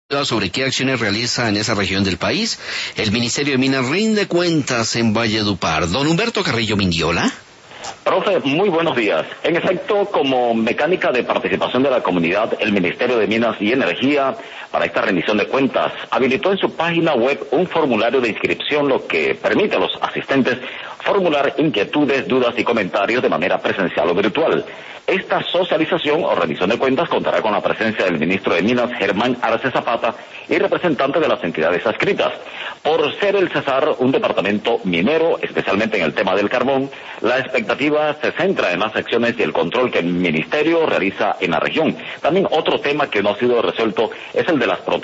sobre qué acciones realiza en esa región del país. El Ministerio de Minas rinde cuentas en Valledupar. Don Humberto Carrillo Mindiola. Profe, muy buenos días. En efecto, como mecánica de participación de la comunidad, el Ministerio de Minas y Energía, para esta rendición de cuentas, habilitó en su página web un formulario de inscripción, lo que permite a los asistentes formular inquietudes, dudas y comentarios de manera presencial o virtual. Esta socialización o rendición de cuentas contará con la presencia del ministro de Minas, Germán Arce Zapata, y representantes de las entidades adscritas. Por ser el Cesar un departamento minero, especialmente en el tema del carbón, la expectativa se centra en las acciones y el control que el ministerio realiza en la región. También otro tema que no ha sido resuelto es el de las protestas